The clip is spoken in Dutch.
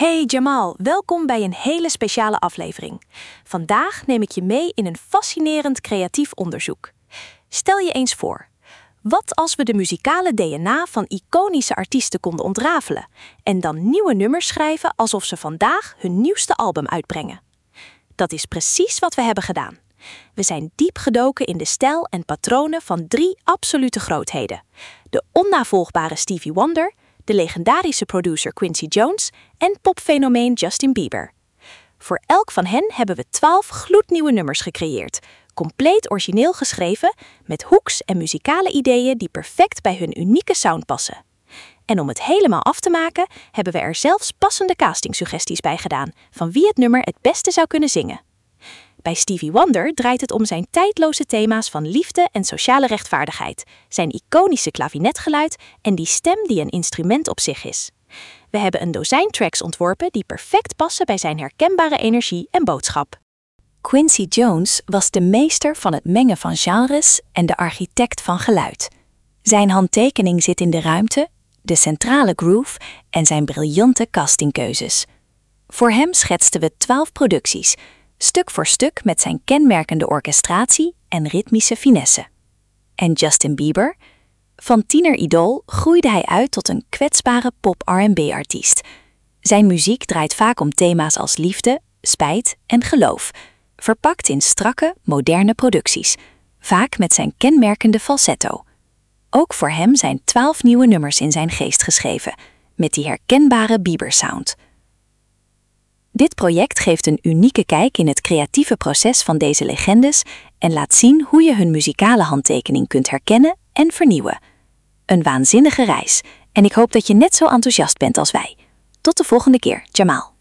Hey Jamal, welkom bij een hele speciale aflevering. Vandaag neem ik je mee in een fascinerend creatief onderzoek. Stel je eens voor, wat als we de muzikale DNA van iconische artiesten konden ontrafelen en dan nieuwe nummers schrijven alsof ze vandaag hun nieuwste album uitbrengen? Dat is precies wat we hebben gedaan. We zijn diep gedoken in de stijl en patronen van 3 absolute grootheden. De onnavolgbare Stevie Wonder, de legendarische producer Quincy Jones en popfenomeen Justin Bieber. Voor elk van hen hebben we 12 gloednieuwe nummers gecreëerd, compleet origineel geschreven, met hooks en muzikale ideeën die perfect bij hun unieke sound passen. En om het helemaal af te maken, hebben we er zelfs passende castingsuggesties bij gedaan van wie het nummer het beste zou kunnen zingen. Bij Stevie Wonder draait het om zijn tijdloze thema's van liefde en sociale rechtvaardigheid, zijn iconische klavinetgeluid en die stem die een instrument op zich is. We hebben een dozijn tracks ontworpen die perfect passen bij zijn herkenbare energie en boodschap. Quincy Jones was de meester van het mengen van genres en de architect van geluid. Zijn handtekening zit in de ruimte, de centrale groove en zijn briljante castingkeuzes. Voor hem schetsten we 12 producties, stuk voor stuk met zijn kenmerkende orchestratie en ritmische finesse. En Justin Bieber? Van tieneridool groeide hij uit tot een kwetsbare pop-R&B-artiest. Zijn muziek draait vaak om thema's als liefde, spijt en geloof, verpakt in strakke, moderne producties, vaak met zijn kenmerkende falsetto. Ook voor hem zijn 12 nieuwe nummers in zijn geest geschreven, met die herkenbare Bieber-sound. Dit project geeft een unieke kijk in het creatieve proces van deze legendes en laat zien hoe je hun muzikale handtekening kunt herkennen en vernieuwen. Een waanzinnige reis en ik hoop dat je net zo enthousiast bent als wij. Tot de volgende keer, Jamal.